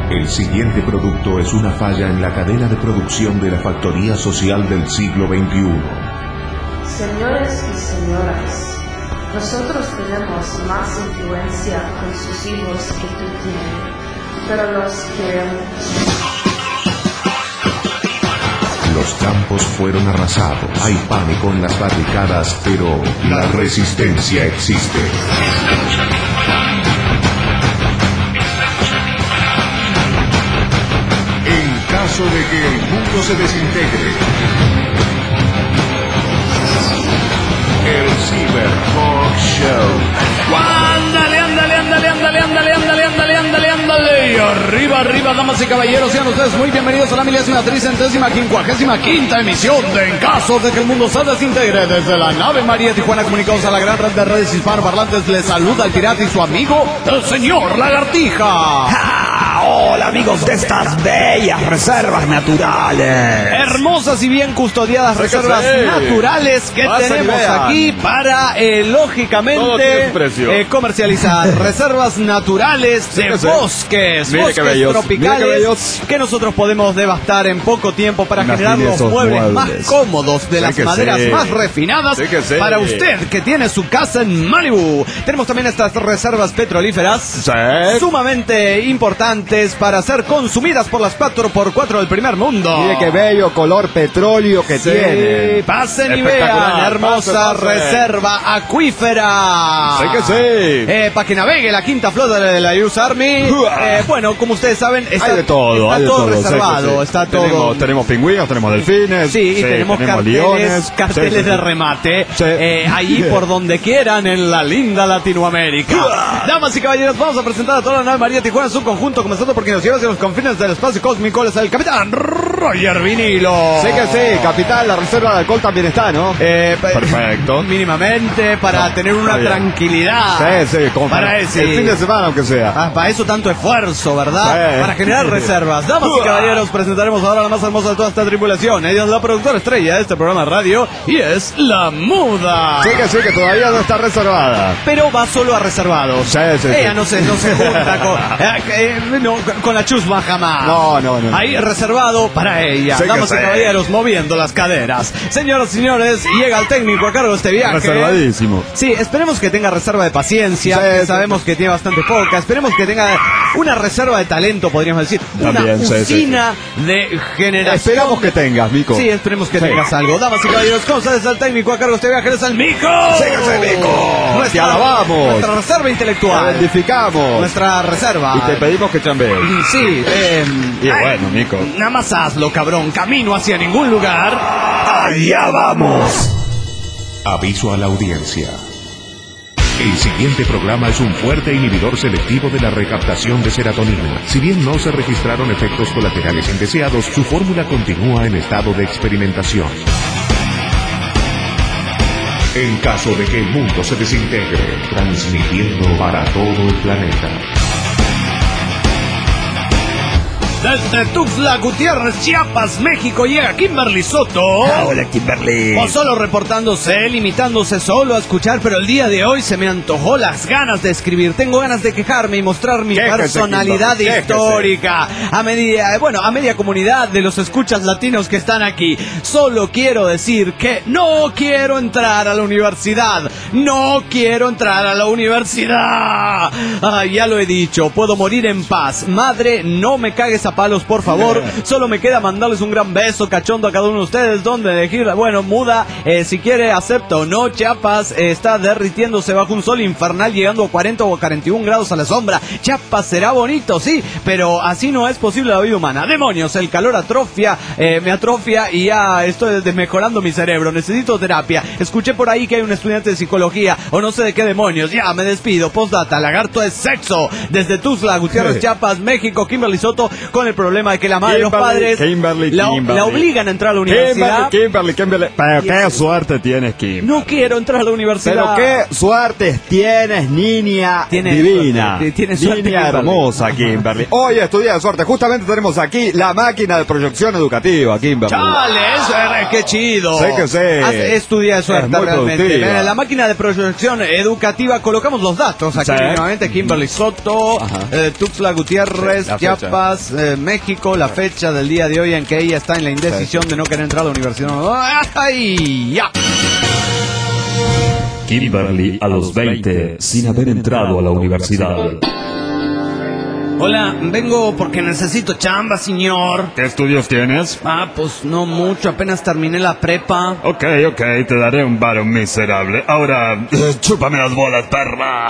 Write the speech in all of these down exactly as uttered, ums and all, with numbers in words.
El siguiente producto es una falla en la cadena de producción de la factoría social del siglo veintiuno. Señores y señoras, nosotros tenemos más influencia con sus hijos que tú tienes, pero los queremos. Los campos fueron arrasados, hay pánico en las barricadas, pero la resistencia existe. En caso de que el mundo se desintegre, el Cyberpunk Show. ¡Ándale, ándale, ándale, ándale, ándale, ándale, ándale, ándale, ándale! Y arriba, arriba, damas y caballeros, sean ustedes muy bienvenidos a la milésima tricentésima quincuagésima quinta emisión de En caso de que el mundo se desintegre. Desde la nave María Tijuana, comunicados a la gran red de redes hispanoparlantes, les saluda el pirata y su amigo, el señor Lagartija. ¡Ah! Hola, amigos de estas bellas reservas naturales. Hermosas y bien custodiadas Sí, reservas sí. naturales que Pasen, tenemos vean. aquí para, eh, Todo tiene lógicamente, su precio. eh, comercializar reservas naturales de Sí, sí. bosques, Mire qué bosques bellos, tropicales mire qué bellos. que nosotros podemos devastar en poco tiempo para Imagine generar los esos muebles muebles. más cómodos de Sí las que maderas sí. más refinadas Sí que sí. para usted que tiene su casa en Malibu. Tenemos también estas reservas petrolíferas Sí. sumamente importantes para ser consumidas por las cuatro por cuatro del primer mundo. Mire qué bello color petróleo que Sí, tiene. pasen y Espectacular. vean, hermosa Pase, pase. reserva acuífera. Sí que sí. Eh, para que navegue la quinta flota de la U S Army. Uah. Eh, bueno, como ustedes saben, está, Hay de todo, está hay de todo todo, sí, reservado, sí, sí. está todo. Tenemos, tenemos pingüinos, tenemos delfines. Sí, y tenemos, carteles, leones. carteles Sí, sí, sí. de remate, Sí. eh, allí por donde quieran en la linda Latinoamérica. Damas y caballeros, vamos a presentar a toda la nave María Tijuana en su conjunto, comenzando porque nos lleva hacia los confines del espacio cósmico. Es el capitán Roger Vinilo. Sí que sí, capitán, la reserva de alcohol también está, ¿no? Eh, pa- Perfecto. Mínimamente, para No, tener una está bien. tranquilidad. Sí, sí, como para para ese. el fin de semana, aunque sea. Ah, para eso tanto esfuerzo, ¿verdad? Sí. Para generar reservas. Damas y caballeros, presentaremos ahora la más hermosa de toda esta tripulación. Ella es la productora estrella de este programa de radio y es La Muda. Sí que sí, que todavía no está reservada. Pero va solo a reservados. Sí, sí, Ella sí. no se, no se junta con, eh, eh, no, con la chusma jamás. No, no, no. Ahí reservado para ella. Sí que Damas y sí. caballeros, moviendo las caderas. Señoras y señores, llega el técnico a cargo de este viaje. Reservadísimo. Sí, esperemos que tenga reserva de paciencia, Sí, que sí, sabemos que tiene bastante poca. Esperemos que tenga una reserva de talento, podríamos decir. También, una sí, sí, usina de generación. Esperamos que tengas, Mico. Sí, esperemos que Sí. tengas algo. Damas y caballeros, ¿cómo sabes el técnico a cargo de este viaje? Es el Mico. Sí que sí, Mico. Nuestra, Te alabamos. Nuestra reserva Te intelectual. identificamos. Nuestra reserva. Y te pedimos que chambees. Sí, eh, Y ay, bueno, Mico. Nada más hazlo, cabrón. Camino hacia ningún lugar. ¡Allá vamos! Aviso a la audiencia. El siguiente programa es un fuerte inhibidor selectivo de la recaptación de serotonina. Si bien no se registraron efectos colaterales indeseados, su fórmula continúa en estado de experimentación. En caso de que el mundo se desintegre, transmitiendo para todo el planeta. Desde Tuxtla Gutiérrez, Chiapas, México, llega Kimberly Soto. Hola, Kimberly. O solo reportándose, limitándose solo a escuchar, pero el día de hoy se me antojó las ganas de escribir. Tengo ganas de quejarme y mostrar mi Quéjese, personalidad Kimberly, quéjese. histórica. A media, bueno, a media comunidad de los escuchas latinos que están aquí. Solo quiero decir que no quiero entrar a la universidad. No quiero entrar a la universidad. Ay, ya lo he dicho, puedo morir en paz. Madre, no me cagues a palos, por favor. Solo me queda mandarles un gran beso cachondo a cada uno de ustedes. Donde elegir, bueno, Muda, eh, si quiere acepta o no. Chiapas eh, está derritiéndose bajo un sol infernal, llegando a cuarenta o cuarenta y un grados a la sombra. Chiapas será bonito, sí, pero así no es posible la vida humana. Demonios, el calor atrofia, eh, me atrofia y ya estoy desmejorando mi cerebro. Necesito terapia. Escuché por ahí que hay un estudiante de psicología o no sé de qué demonios. Ya me despido. Postdata, lagarto es sexo. Desde Tuxtla Gutiérrez, Chiapas, México, Kimberly Soto, con el problema de que la madre y los padres Kimberly, la, Kimberly. la obligan a entrar a la universidad. Kimberly, Kimberly, Kimberly. Pero qué suerte tienes, Kim. No quiero entrar a la universidad. Pero qué suerte tienes, niña Tiene divina. suerte, tiene suerte, niña Kimberly. hermosa, Kimberly. Hoy es tu día de suerte. Justamente tenemos aquí la máquina de proyección educativa, Kimberly. Chale, eso es, qué chido. Sé que sé. Hace- Es tu día de suerte, Es muy realmente. productiva. En la máquina de proyección educativa colocamos los datos aquí. Sí. Nuevamente, Kimberly Soto, Ajá. eh, Tuxtla Gutiérrez, Sí, la fecha. Chiapas, eh, México, la fecha del día de hoy en que ella está en la indecisión de no querer entrar a la universidad. ¡Ay, ya! Kimberly a los veinte, sin haber entrado a la universidad. Hola, vengo porque necesito chamba, señor. ¿Qué estudios tienes? Ah, pues no mucho, apenas terminé la prepa. Ok, ok, te daré un varo miserable. Ahora, eh, chúpame las bolas, perra.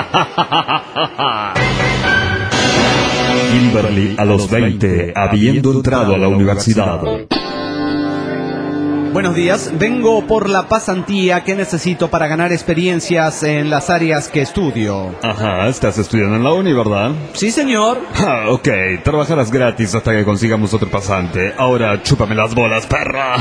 Kimberly a los veinte, habiendo entrado a la universidad. Buenos días, vengo por la pasantía que necesito para ganar experiencias en las áreas que estudio. Ajá, estás estudiando en la uni, ¿verdad? Sí, señor. Ah, ok, trabajarás gratis hasta que consigamos otro pasante. Ahora, chúpame las bolas, perra.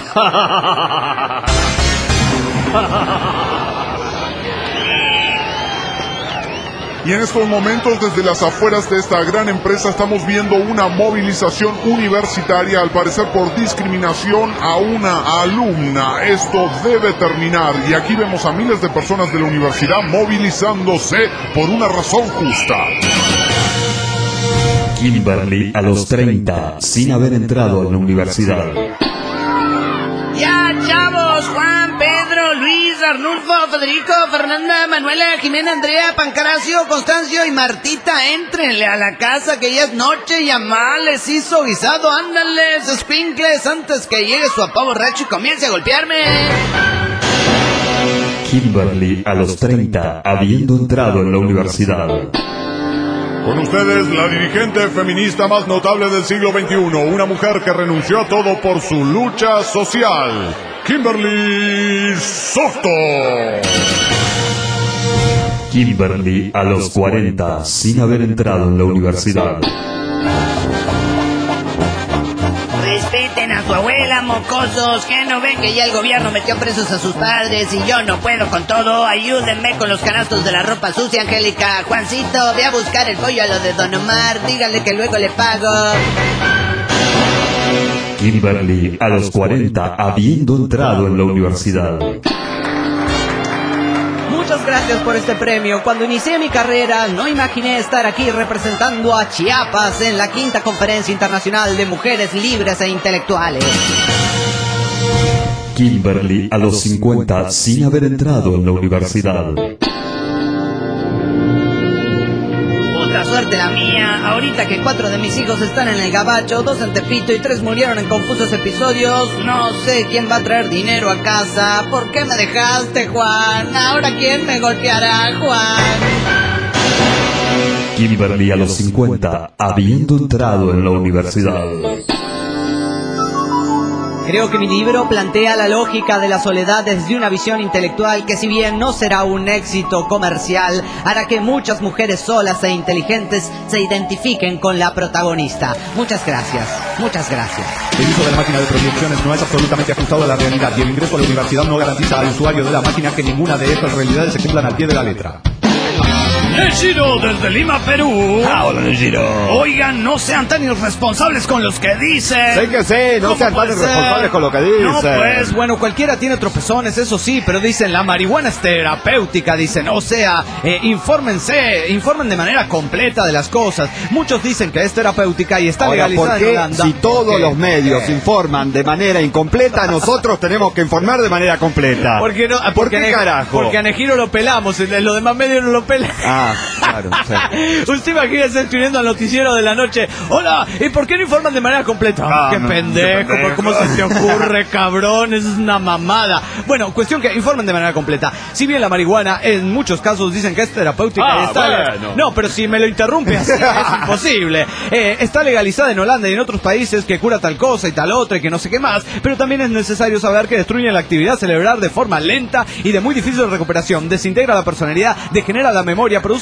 Y en estos momentos, desde las afueras de esta gran empresa, estamos viendo una movilización universitaria, al parecer por discriminación a una alumna. Esto debe terminar. Y aquí vemos a miles de personas de la universidad movilizándose por una razón justa. Kimberly a los treinta, sin haber entrado a la universidad. Ya, chavos, Juan, Pedro, Luis, Arnulfo, Federico, Fernanda, Manuela, Jimena, Andrea, Pancracio, Constancio y Martita, éntrenle a la casa que ya es noche y Amá les hizo guisado. Ándales, escuincles, antes que llegue su papá borracho y comience a golpearme. Kimberly a los treinta, habiendo entrado en la universidad. Con ustedes, la dirigente feminista más notable del siglo veintiuno, una mujer que renunció a todo por su lucha social, Kimberly Soto. Kimberly a los cuarenta, sin haber entrado en la universidad. Respeten a su abuela, mocosos, que no ven que ya el gobierno metió presos a sus padres y yo no puedo con todo. Ayúdenme con los canastos de la ropa sucia, Angélica. Juancito, ve a buscar el pollo a lo de Don Omar, díganle que luego le pago. Kimberly a los cuarenta, habiendo entrado en la universidad. Muchas gracias por este premio. Cuando inicié mi carrera, no imaginé estar aquí representando a Chiapas en la quinta Conferencia Internacional de Mujeres Libres e Intelectuales. Kimberly a los cincuenta, sin haber entrado en la universidad. Puta suerte la mía, ahorita que cuatro de mis hijos están en el gabacho, dos en Tepito y tres murieron en confusos episodios, no sé quién va a traer dinero a casa. ¿Por qué me dejaste, Juan? ¿Ahora quién me golpeará, Juan? Kimberly a los cincuenta, habiendo entrado en la universidad. Creo que mi libro plantea la lógica de la soledad desde una visión intelectual que, si bien no será un éxito comercial, hará que muchas mujeres solas e inteligentes se identifiquen con la protagonista. Muchas gracias, muchas gracias. El uso de la máquina de proyecciones no es absolutamente ajustado a la realidad y el ingreso a la universidad no garantiza al usuario de la máquina que ninguna de estas realidades se cumplan al pie de la letra. Neshiro desde Lima, Perú. Hola, Neshiro. Oigan, no sean tan irresponsables con los que dicen. Sé que sé, no ¿Cómo sean tan puede ser? irresponsables con lo que dicen. No, pues, bueno, cualquiera tiene tropezones, eso sí, pero dicen, la marihuana es terapéutica, dicen. O sea, eh, infórmense, informen de manera completa de las cosas. Muchos dicen que es terapéutica y está Ahora, legalizada ¿por qué en Holanda. si todos ¿Qué? los medios ¿Qué? informan de manera incompleta, nosotros tenemos que informar de manera completa? ¿Por qué no? ¿Por Porque qué a Ne- carajo? Porque a Nejiro lo pelamos, y los demás medios no lo pelan. Ah, claro, sí. Usted imagínese escribiendo al noticiero de la noche. Hola, ¿y por qué no informan de manera completa? Ah, qué no, pendejo, qué pendejo. ¿cómo se te ocurre, cabrón? Eso es una mamada. Bueno, cuestión que informen de manera completa. Si bien la marihuana en muchos casos dicen que es terapéutica Ah, y está bueno. No, pero si me lo interrumpe así es imposible. Eh, está legalizada en Holanda y en otros países que cura tal cosa y tal otra y que no sé qué más, pero también es necesario saber que destruye la actividad cerebral de forma lenta y de muy difícil recuperación, desintegra la personalidad, degenera la memoria, produce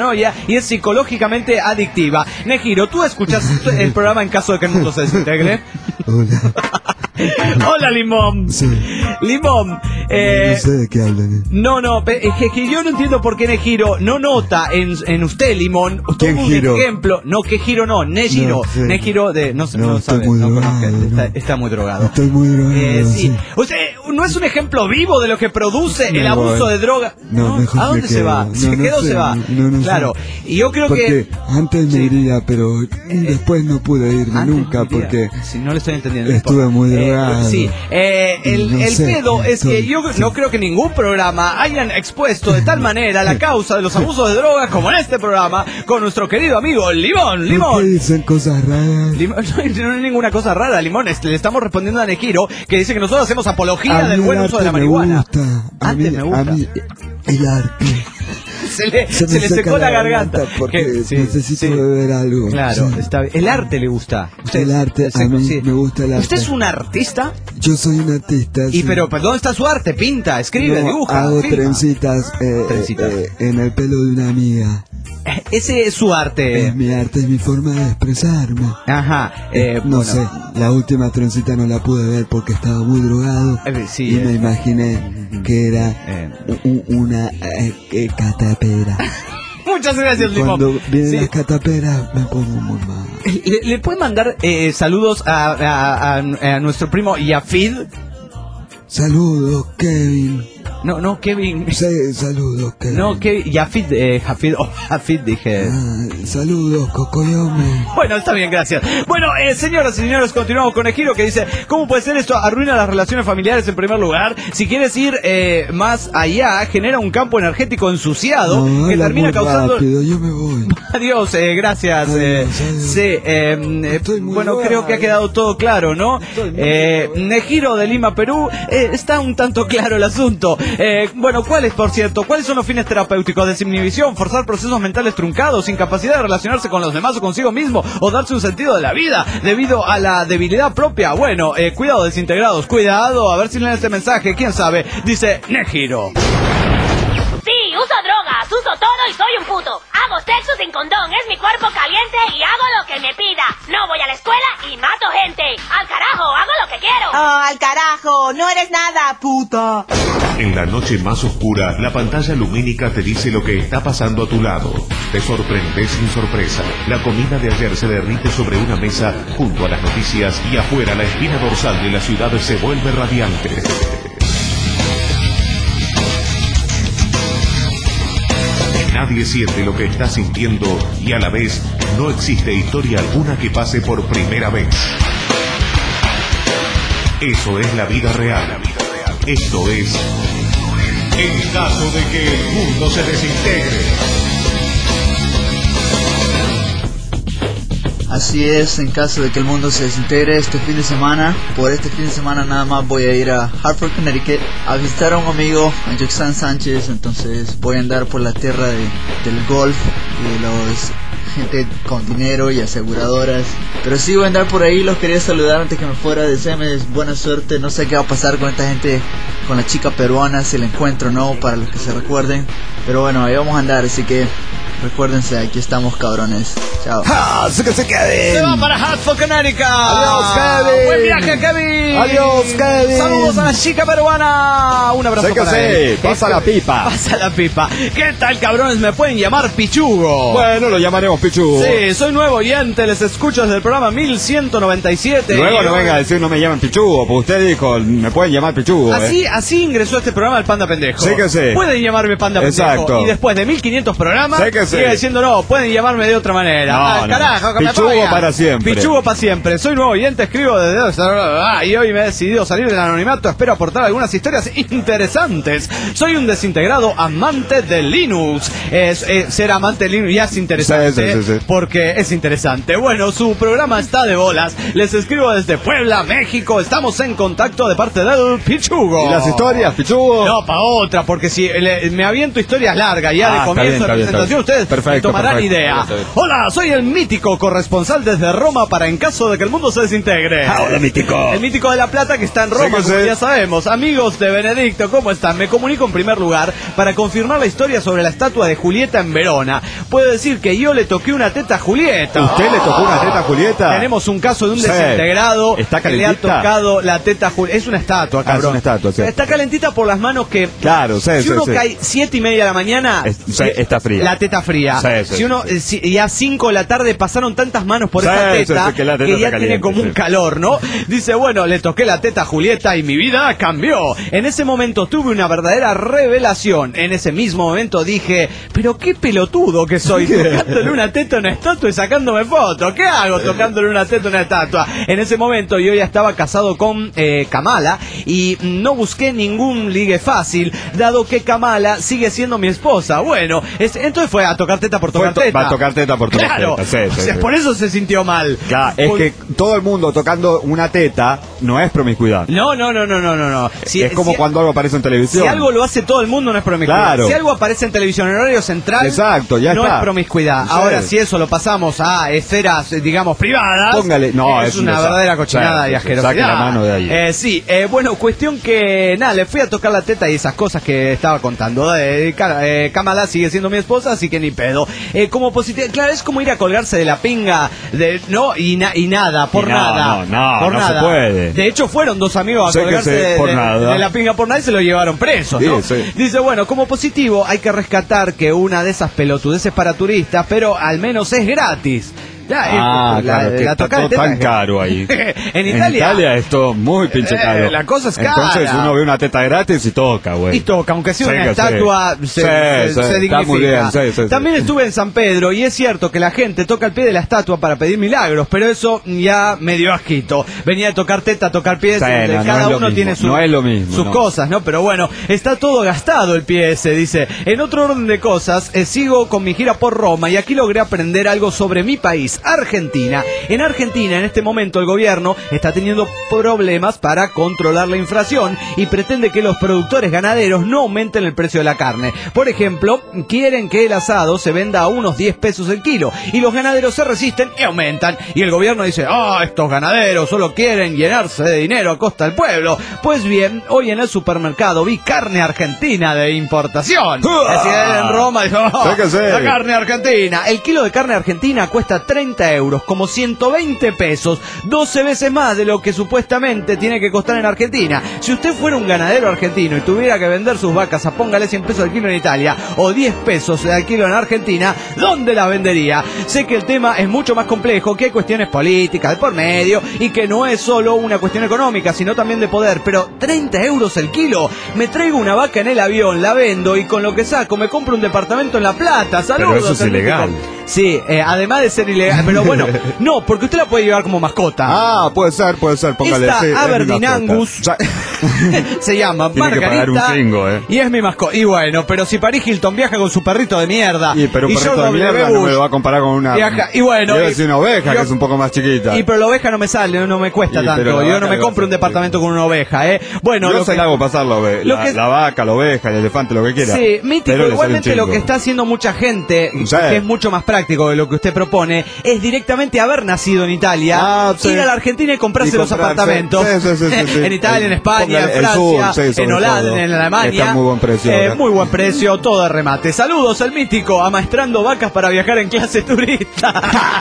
paranoia y es psicológicamente adictiva. Nejiro, ¿tú escuchas el programa en caso de que el mundo se desintegre? Hola. Hola, Limón. Sí. Limón. Eh, no sé de qué hablan. No, no, es que, que yo no entiendo por qué Nejiro no nota en, en usted, Limón, ¿Quién un Giro? ejemplo. No, que Giro no, Nejiro. No, sí. Nejiro de. No, No, no estoy sabe, muy no drogado, conozca, no. está, está muy drogado. Estoy muy drogado. Eh, sí. sí. Usted no es un ejemplo vivo de lo que produce Me el abuso voy. de droga. No, mejor ¿A dónde me se quedo. va? No, ¿Se no queda o sé, se va? no, no claro. sé. Y yo creo porque que. antes me sí. iría, pero después no pude irme Antes nunca diría, porque si no le estoy entendiendo. no estuve importa. muy Eh, drogado. sí, eh, el, No el sé, pedo es que estoy- yo no creo que ningún programa hayan expuesto de tal manera la causa de los abusos de droga como en este programa con nuestro querido amigo Limón. ¿Por qué Limón. dicen cosas raras? Limón, no, no hay ninguna cosa rara, Limón. Este, le estamos respondiendo a Nejiro que dice que nosotros hacemos apología A mí del el buen uso de la arte me marihuana. gusta. A Antes mí, me gusta. a mí el arte. Se le, Se se me le seca secó la garganta. porque Que- sí, necesito sí. beber algo. Claro, Sí. está bien. El arte le gusta. Usted- El arte, se- a mí sí. me gusta el arte. ¿Usted es un artista? Yo soy un artista. Y sí. pero, ¿pero ¿dónde está su arte? Pinta, escribe, No, dibuja. hago filma. trencitas, eh, Trencitas. eh, en el pelo de una amiga. Ese es su arte. Es mi arte, es mi forma de expresarme. Ajá. Eh, no bueno, sé, la última trencita no la pude ver porque estaba muy drogado. Eh, sí, y eh. me imaginé que era Eh. u- una eh, eh, catapera. Muchas gracias, Limón. Cuando vienen Sí. las cataperas me pongo muy mal. ¿Le, le puede mandar eh, saludos a, a- a- a nuestro primo Yafid? Saludos, Kevin. No, no, Kevin. Sí, saludos, Kevin. No, Kevin. Yafid, eh, Jafid, oh, Jafid dije. Ah, saludos, Cocoyome. Bueno, está bien, gracias. Bueno, eh, señoras y señores, continuamos con Nejiro que dice, ¿cómo puede ser esto? Arruina las relaciones familiares en primer lugar. Si quieres ir eh, más allá, genera un campo energético ensuciado No, que habla termina muy causando... rápido, yo me voy. Adiós, eh, gracias. Adiós, eh, adiós. sí, eh, eh, Estoy muy bueno, drogado. creo que ha quedado todo claro, ¿no? Estoy muy Eh, drogado. Nejiro de Lima, Perú, eh, está un tanto claro el asunto. Eh, bueno, ¿cuáles, por cierto? ¿Cuáles son los fines terapéuticos? Desinhibición, forzar procesos mentales truncados, incapacidad de relacionarse con los demás o consigo mismo, o darse un sentido de la vida debido a la debilidad propia. Bueno, eh, cuidado, desintegrados, cuidado, a ver si leen este mensaje, quién sabe. Dice Nejiro. Sí, uso drogas, uso todo y soy un puto. Hago sexo sin condón, es mi cuerpo caliente y hago lo que me pida. No voy a la escuela y mato gente. Al carajo, hago lo que quiero. Oh, al carajo, no eres nada, puta. En la noche más oscura, la pantalla lumínica te dice lo que está pasando a tu lado. Te sorprendes sin sorpresa. La comida de ayer se derrite sobre una mesa junto a las noticias y afuera la espina dorsal de la ciudad se vuelve radiante. Nadie siente lo que está sintiendo y a la vez no existe historia alguna que pase por primera vez. Eso es la vida real. Esto es en caso de que el mundo se desintegre. Así es, en caso de que el mundo se desintegre este fin de semana, por este fin de semana nada más voy a ir a Hartford, Connecticut, a visitar a un amigo, a Jackson Sánchez. Entonces voy a andar por la tierra de, del golf y de los gente con dinero y aseguradoras. Pero sí voy a andar por ahí, los quería saludar antes que me fuera, desearles buena suerte. No sé qué va a pasar con esta gente, con la chica peruana, si la encuentro o no, para los que se recuerden. Pero bueno, ahí vamos a andar, así que recuérdense, aquí estamos, cabrones. Chao. ¡Ja! ¡Sí que se queden! Se va para Hartford, Connecticut. Adiós, Kevin. Buen viaje, Kevin. Adiós, Kevin. Saludos a la chica peruana. Un abrazo Sé que para sí. él. Pasa la pipa. Pasa la pipa. ¿Qué tal, cabrones? Me pueden llamar Pichugo. Bueno, lo llamaremos Pichu. Sí, soy nuevo oyente, les escucho desde el programa mil ciento noventa y siete. Luego y no hoy- venga a decir no me llaman Pichugo, porque usted dijo, me pueden llamar Pichugo. Así, eh. así ingresó este programa el Panda Pendejo. Sí que sí. Pueden llamarme Panda Exacto. Pendejo. Y después de mil quinientos programas, Sí que sí. sigue diciendo no, pueden llamarme de otra manera. No, Al no. carajo, que me Pichugo pagan. para siempre. Pichugo para siempre. Soy nuevo oyente, escribo desde... Ah, y hoy me he decidido salir del anonimato. Espero aportar algunas historias interesantes. Soy un desintegrado amante de Linux. Es, es- ser amante de Linux ya es interesante. Sí, sí, sí, sí. Porque es interesante. Bueno, su programa está de bolas. Les escribo desde Puebla, México. Estamos en contacto de parte del Pichugo. ¿Y las historias, Pichugo? No, para otra, porque si le- me aviento historias largas ya Ah, de está comienzo bien, de está bien, presentación, está bien. ustedes ustedes Perfecto, tomarán perfecto. idea. Hola, soy el mítico corresponsal desde Roma para en caso de que el mundo se desintegre. Ah, hola, mítico. El mítico de La Plata que está en Roma, Sí, que como sí. ya sabemos. Amigos de Benedicto, ¿cómo están? Me comunico en primer lugar para confirmar la historia sobre la estatua de Julieta en Verona. Puedo decir que yo le toqué una teta a Julieta. ¿Usted le tocó una teta a Julieta? Tenemos un caso de un Sí. desintegrado ¿Está que le ha calentita? tocado la teta a Julieta. Es una estatua, Ah, cabrón. es una estatua, sí. Está calentita por las manos que... Claro, sí, si sí, uno sí. cae siete y media de la mañana... Es- sí, está fría. La teta fría. Sí, sí, si uno... sí. eh, si- ya cinco de la tarde pasaron tantas manos por Sí, esa sí, teta sí, que la teta que está ya tiene caliente, como un sí. calor, ¿no? Dice, bueno, le toqué la teta a Julieta y mi vida cambió. En ese momento tuve una verdadera revelación. En ese mismo momento dije, pero qué pelotudo que soy, tocándole una teta a una estatua y sacándome fotos. ¿Qué hago tocándole una teta a una estatua? En ese momento yo ya estaba casado con eh, Kamala y no busqué ningún ligue fácil, dado que Kamala sigue siendo mi esposa. Bueno, es- entonces fue a tocar teta por tocar Fue to- teta. va a tocar teta por tocar Claro, teta, sí, sí, o sea, sí. por eso se sintió mal. Claro, es Por- que todo el mundo tocando una teta no es promiscuidad. No, no, no, no, no, no, no. Si- es como si- cuando algo aparece en televisión. Si algo lo hace todo el mundo, no es promiscuidad. Claro. Si algo aparece en televisión en horario central, Exacto, ya no está. es promiscuidad. Sí. Ahora, si eso lo pasamos a esferas, eh, digamos, privadas, Póngale- no, es, es un una desastre. verdadera cochinada Sí, y sí, asquerosidad. saque la mano de ahí. Eh, sí, eh, bueno, cuestión que, nada, le fui a tocar la teta y esas cosas que estaba contando. Eh, Ka- eh, Kamala sigue siendo mi esposa, así que ni pedo. Eh, como positivo, claro, es como ir a colgarse de la pinga, de, no, y, na- y nada, por Y no, nada. no, no, por no se nada. puede. De hecho, fueron dos amigos a Sí que colgarse sí, de, por de- nada. de la pinga por nada y se lo llevaron preso, Sí, ¿no? sí. Dice, bueno, como positivo hay que rescatar que una de esas pelotudeces para turistas, pero al menos es gratis. Ya, Ah, eh, claro, que está tocada todo de teta tan es- caro ahí. en Italia. es todo muy pinche Eh, caro. la cosa es Entonces cara. uno ve una teta gratis y toca, güey. Y toca, aunque sea Sí, una que estatua, sí. se, Sí, se- sí, se está dignifica. muy bien, sí, sí, sí. También estuve en San Pedro y es cierto que la gente toca el pie de la estatua para pedir milagros, pero eso ya me dio asquito. Venía de tocar teta, tocar pies, Sí, eh, no, no cada es lo uno mismo, tiene su- no es lo mismo, sus no. cosas, ¿no? Pero bueno, está todo gastado el pie ese, dice. En otro orden de cosas, eh, sigo con mi gira por Roma y aquí logré aprender algo sobre mi país, Argentina. En Argentina, en este momento, el gobierno está teniendo problemas para controlar la inflación y pretende que los productores ganaderos no aumenten el precio de la carne. Por ejemplo, quieren que el asado se venda a unos diez pesos el kilo y los ganaderos se resisten y aumentan. Y el gobierno dice, ah, estos ganaderos solo quieren llenarse de dinero a costa del pueblo. Pues bien, hoy en el supermercado vi carne argentina de importación. Así en Roma dijo, oh, Sí que sí. la carne argentina. El kilo de carne argentina cuesta treinta euros, como ciento veinte pesos, doce veces más de lo que supuestamente tiene que costar en Argentina. Si usted fuera un ganadero argentino y tuviera que vender sus vacas a póngale cien pesos al kilo en Italia o diez pesos al kilo en Argentina, ¿dónde las vendería? Sé que el tema es mucho más complejo, que hay cuestiones políticas de por medio y que no es solo una cuestión económica, sino también de poder, pero treinta euros el kilo. Me traigo una vaca en el avión, la vendo y con lo que saco me compro un departamento en La Plata. Saludos. Pero eso es Enrique. ilegal. Sí, eh, además de ser ilegal, pero bueno, no, porque usted la puede llevar como mascota. Ah, puede ser, puede ser, póngale. Esta sí, es mi Aberdeen mascota. Angus Ya- se llama Tiene que pagar un Margarita chingo, eh. y es mi mascota. Y bueno, pero si Paris Hilton viaja con su perrito de mierda Y pero un perrito George de W. mierda no me Bush lo va a comparar con una. viaja- y bueno, Debe y- ser una oveja yo- que es un poco más chiquita. y pero la oveja no me sale, no me cuesta Y, tanto. pero la Yo vaca no me le va a compro un hacer- departamento con una oveja, ¿eh? Bueno, Yo lo se que- la hago pasar la, ove- lo la, que- la vaca, la oveja, el elefante, lo que quiera. Sí, mítico. Pero le sale un Igualmente lo chingo. que está haciendo mucha gente, Sí. que es mucho más práctico de lo que usted propone, es directamente haber nacido en Italia, Ah, sí. ir a la Argentina y comprarse Y los comprarse- apartamentos. sí, sí, sí, sí, sí. En Italia, en España, Póngale en el Francia, sur, sí, sobre en Holanda, todo. en Alemania. Está muy buen precio Eh, ahora. muy buen precio, todo de remate. Saludos al mítico, amaestrando vacas para viajar en clase turista.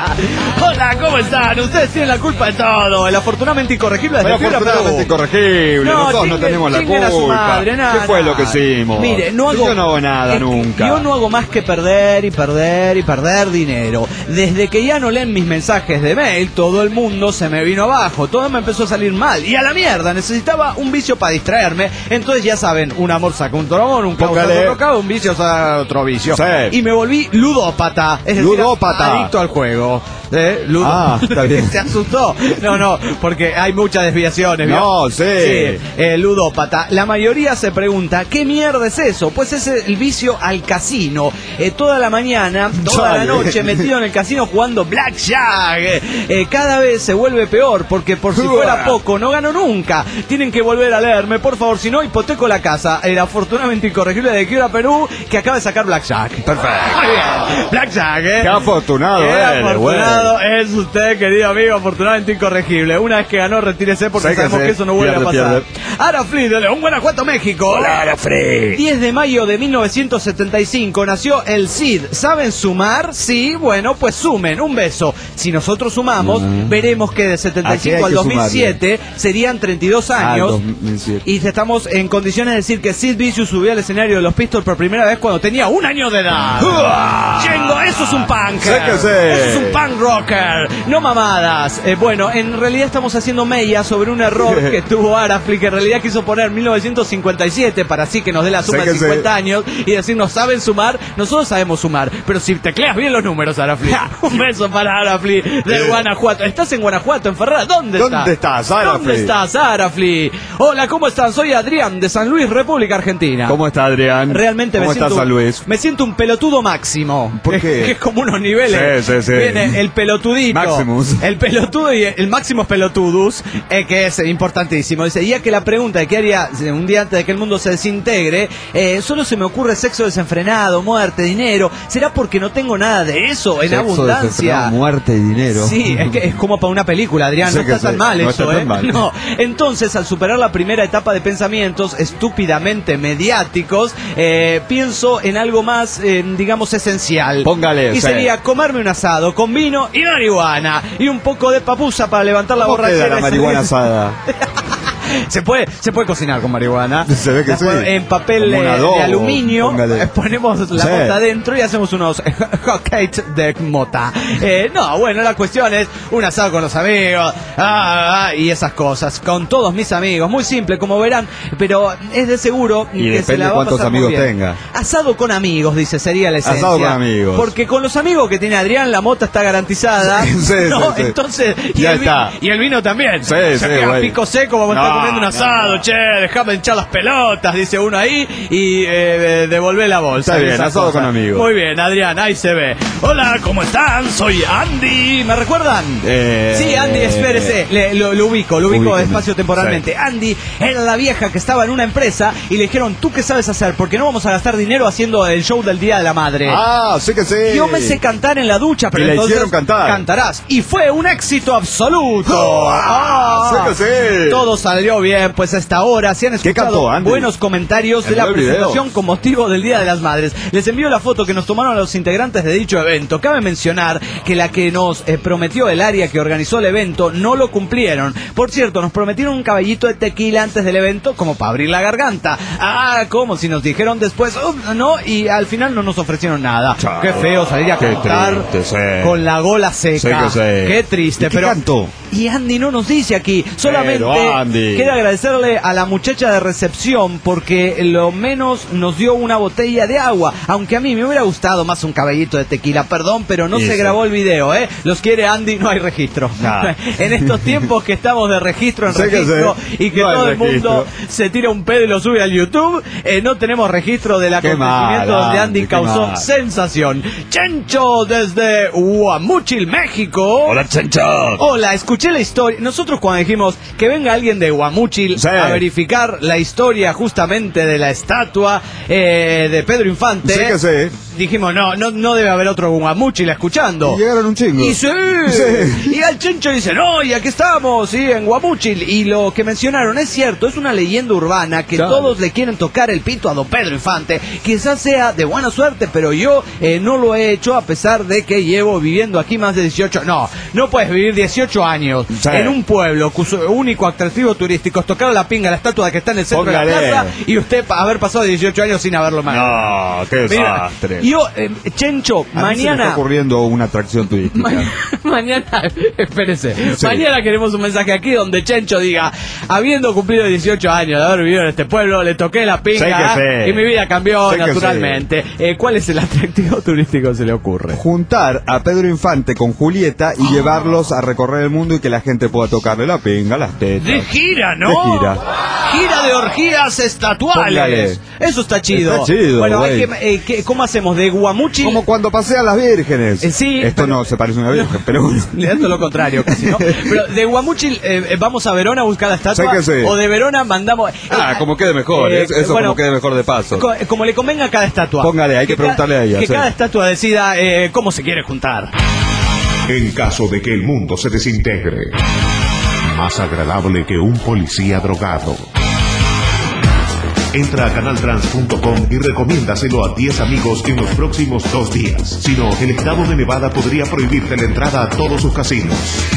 Hola, ¿cómo están? Ustedes tienen la culpa de todo. El afortunadamente incorregible Pero desde Fibra afortunadamente Perú. incorregible. No, Nosotros no chinguen- tenemos la chinguen a su culpa. madre, nada, ¿Qué fue lo que nada. hicimos? Mire, no hago, Yo no hago nada es que nunca. Yo no hago más que perder y perder y perder dinero. Desde que ya no leen mis mensajes de mail, todo el mundo se me vino abajo. Todo me empezó a salir mal. Y a la mierda, necesitaba un vicio para distraerme. Entonces ya saben, un amor saca un dragón, un caos saca Póngale. otro caos, un vicio saca otro vicio. Sí. Y me volví ludópata. Es decir, Ludópata. adicto al juego. ¿Eh? Ludo- Ah, está bien. Se asustó. No, no, porque hay muchas desviaciones. ¿vio? No, sí. eh, ludópata. La mayoría se pregunta, ¿qué mierda es eso? Pues es el vicio al casino. Eh, toda la mañana, toda Chale. la noche metido en el casino jugando Blackjack. Eh, eh, cada vez se vuelve peor, porque por si fuera poco, no gano nunca. Tienen que volver a leerme, por favor, si no hipoteco la casa. El afortunadamente incorregible de Quiebra Perú, que acaba de sacar Blackjack. Perfecto. Muy bien. Blackjack, ¿eh? Qué afortunado, Qué él, afortunado bueno. es usted, querido amigo, afortunadamente incorregible. Una vez que ganó, retírese porque Séquese, sabemos que eso no vuelve pierde, a pasar. pierde. Arafli de León, Guanajuato, México. Hola, Arafli. diez de mayo de mil novecientos setenta y cinco nació el Cid. ¿Saben sumar? Sí, bueno, pues sumen. Un beso. Si nosotros sumamos, uh-huh. veremos que de setenta y cinco al dos mil siete serían treinta y dos años. Ah, dos mil siete. Y estamos en condiciones de decir que Sid Vicious subió al escenario de los Pistols por primera vez cuando tenía un año de edad. Chengo, eso es un punk. Séquese. Eso es un punk rocker. No mamadas. Eh, bueno, en realidad estamos haciendo mella sobre un error que tuvo Arafli, que en realidad quiso poner mil novecientos cincuenta y siete para así que nos dé la suma Séquese. de cincuenta años y decirnos, ¿saben sumar? Nosotros sabemos sumar, pero si tecleas bien los números, Arafli. Un beso para Arafli de Guanajuato. ¿Estás en Guanajuato, en Ferrara? ¿Dónde estás? ¿Dónde estás, Arafli? ¿Dónde estás, Arafli? Hola, ¿cómo están? Soy Adrián de San Luis, República Argentina. ¿Cómo está, Adrián? Realmente ¿Cómo me siento, está San Luis? me siento un pelotudo máximo. ¿Por qué? Es, que es como unos niveles. Sí, sí, sí. Viene el pelotudito. Maximus. El pelotudo y el Maximus pelotudus, eh, que es importantísimo. Dice, ya que la pregunta de qué haría un día antes de que el mundo se desintegre, eh, solo se me ocurre sexo desenfrenado, muerte, dinero. ¿Será porque no tengo nada de eso en Sexo abundancia? Muerte y dinero. Sí, es que es como para una película, Adrián. Sí No que está tan sí, mal no eso, está tan ¿eh? mal. No. Entonces, al superar la primera etapa de pensamientos estúpidamente mediáticos, eh, pienso en algo más, eh, digamos, esencial. Póngale, Y sí. sería comerme un asado con vino y marihuana. Y un poco de papusa para levantar la ¿Cómo borrachera. queda la y marihuana salir- asada? Se puede, se puede cocinar con marihuana. Se ve que La sí. pon- En papel Como un eh, adobo, de aluminio, póngale. eh, ponemos la Sí. mota adentro y hacemos unos hotcakes de mota. Eh, no, bueno, la cuestión es un asado con los amigos ah, ah, y esas cosas. Con todos mis amigos, muy simple, como verán, pero es de seguro Y que se depende la va a cuántos pasar muy amigos bien. tenga. Asado con amigos, dice, sería la esencia. Asado con amigos. Porque con los amigos que tiene Adrián, la mota está garantizada. Sí, sí, ¿no? sí, sí. Entonces, y Ya el, vi- está. y el vino también. Sí, Se sí, queda güey. pico seco, vamos a No, estar comiendo un no, asado, no. che, déjame hinchar las pelotas, dice uno ahí, y eh, devolver la bolsa. Está bien, Esas asado cosas. con amigos. Muy bien, Adrián, ahí se ve. Hola, ¿cómo están? Soy Andy. ¿Me recuerdan? Eh, sí, Andy, espérese, le- lo, lo ubico, lo ubico Ubíqueme. espacio temporalmente. Andy era la vieja que estaba en una empresa y le dijeron, ¿tú qué sabes hacer? Porque no vamos a gastar dinero haciendo el show del Día de la Madre. Ah, sí que sí. Yo me sé cantar en la ducha, pero Y le entonces hicieron cantar. cantarás. Y fue un éxito absoluto. Ah, sí que sí. Todo salió bien, pues hasta ahora se han ¿Qué escuchado cantó, Andy? buenos comentarios de Envió la el video. presentación con motivo del Día de las Madres. Les envío la foto que nos tomaron los integrantes de dicho evento. Cabe mencionar que la que nos eh, prometió el área que organizó el evento no lo cumplieron. Por cierto, nos prometieron un caballito de tequila antes del evento como para abrir la garganta. Ah, como si nos dijeron después, "Uh, no", y al final no nos ofrecieron nada. Chao. Qué feo salir a Qué cantar triste, sí. con la gola seca. Sí que sí. Qué triste, ¿Y qué pero cantó? y Andy no nos dice aquí. Solamente Pero, Andy. quiero agradecerle a la muchacha de recepción porque lo menos nos dio una botella de agua. Aunque a mí me hubiera gustado más un caballito de tequila, perdón, pero no Y se sí. grabó el video, ¿eh? Los quiere Andy, no hay registro. Nah. En estos tiempos que estamos de registro en Sí que registro sí. y que No hay todo el mundo registro. se tira un pedo y lo sube al YouTube, eh, no tenemos registro del Qué acontecimiento mal, donde Andy Andy, qué causó mal. sensación. Chencho desde Guamúchil, México. Hola, Chencho. Hola, escuché la historia. Nosotros cuando dijimos que venga alguien de Guamúchil Sí. a verificar la historia justamente de la estatua eh, de Pedro Infante, Sí que sí. dijimos, no, no, no debe haber otro Guamúchil escuchando. Y llegaron un chingo. Y sí, Sí. y al Chencho dice, no, y aquí estamos, sí, en Guamúchil. Y lo que mencionaron es cierto, es una leyenda urbana que Claro. todos le quieren tocar el pito a don Pedro Infante. Quizás sea de buena suerte, pero yo eh, no lo he hecho a pesar de que llevo viviendo aquí más de dieciocho. No, no puedes vivir dieciocho años Sí. en un pueblo cuyo único atractivo turístico es tocar la pinga, la estatua que está en el centro Póngale. de la plaza, y usted pa- haber pasado dieciocho años sin haberlo más. No, qué Mira, desastre. yo, eh, Chencho, A mí se me mañana... está ocurriendo una atracción turística. Ma- mañana, espérese, Sí. mañana queremos un mensaje aquí donde Chencho diga, habiendo cumplido dieciocho años de haber vivido en este pueblo, le toqué la pinga Sí que sí. y mi vida cambió Sí que naturalmente. Eh, ¿Cuál es el atractivo turístico que se le ocurre? Juntar a Pedro Infante con Julieta y llevarlos a recorrer el mundo y que la gente pueda tocarle la pinga, las tetas. De gira, ¿no? De gira. gira de orgías estatuales. Póngale. Eso está chido. Está chido, bueno, hay güey. que, eh, ¿qué- ¿cómo hacemos? ¿De Guamuchil? Como cuando pasean las vírgenes. Eh, sí, Esto pero- no se parece a una virgen, pero bueno. Esto es lo contrario, casi, ¿no? Pero de Guamuchil eh, eh, vamos a Verona a buscar la estatua. Sé que sí. O de Verona mandamos. Ah, como quede mejor. eh, es- Eso bueno, como quede mejor de paso. co- como le convenga a cada estatua. Póngale, hay que ca- preguntarle a ella, Que sí. cada estatua decida eh, cómo se quiere juntar. En caso de que el mundo se desintegre, más agradable que un policía drogado. Entra a canal trans punto com y recomiéndaselo a diez amigos en los próximos dos días. Si no, el estado de Nevada podría prohibirte la entrada a todos sus casinos.